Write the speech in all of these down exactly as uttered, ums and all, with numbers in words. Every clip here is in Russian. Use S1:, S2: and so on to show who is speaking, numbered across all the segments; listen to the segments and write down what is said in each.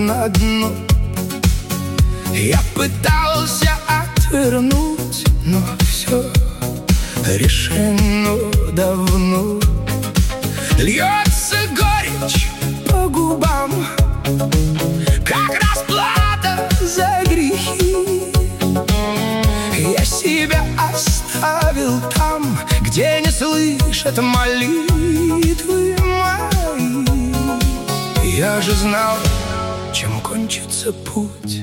S1: на дно. Я пытался отвернуть, но все решено давно. Льется горечь по губам, как расплата за грехи. Я себя оставил там, где не слышат молитвы мои. Я же знал, чем кончится путь,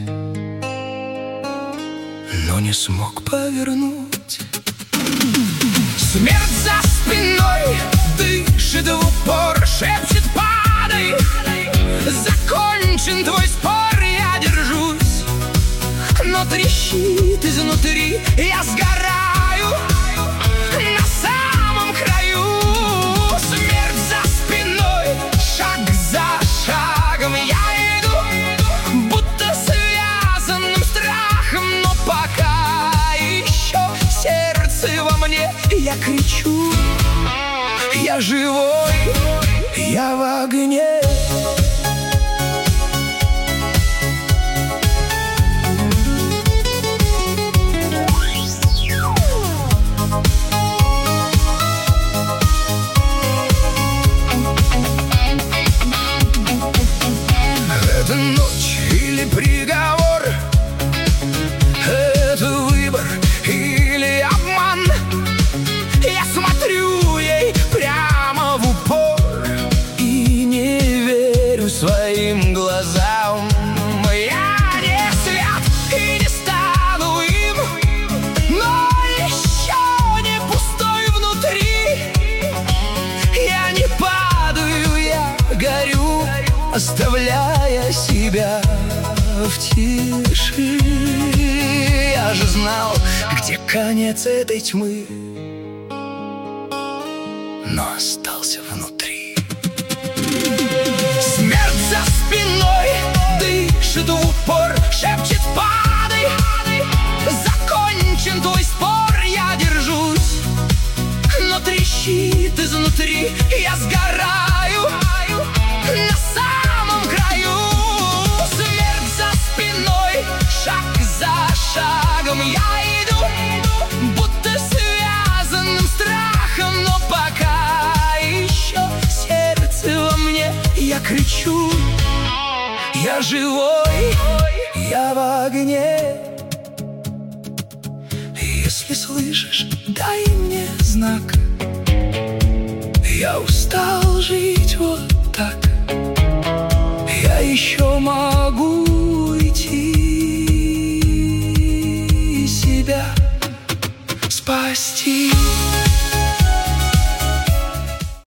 S1: но не смог повернуть. Смерть за спиной дышит в упор, шепчет: падай, закончен твой спор. Я держусь, но трещит изнутри. Я сгораю на самом краю. Смерть за спиной, шаг за шагом я иду, будто связанным страхом. Но пока еще сердце во мне, я кричу: я живой, я в огне. Это ночь или приговор, это выбор или обман. Я смотрю ей прямо в упор и не верю своим глазам. Я не свят и не стану им, но еще не пустой внутри. Я не падаю, я горю, оставляя себя в тиши. Я же знал, где конец этой тьмы, но остался внутри. Смерть за спиной дышит в упор, шепчет: падай, закончен твой спор. Я держусь, но трещит изнутри. Я сгораю на самом краю. Смерть за спиной, шаг за шагом я иду, будто связанным страхом. Но пока еще сердце во мне, я кричу: я живой, я в огне. Если слышишь, дай мне знак. Я устал жить вот так. Я еще могу идти, себя спасти.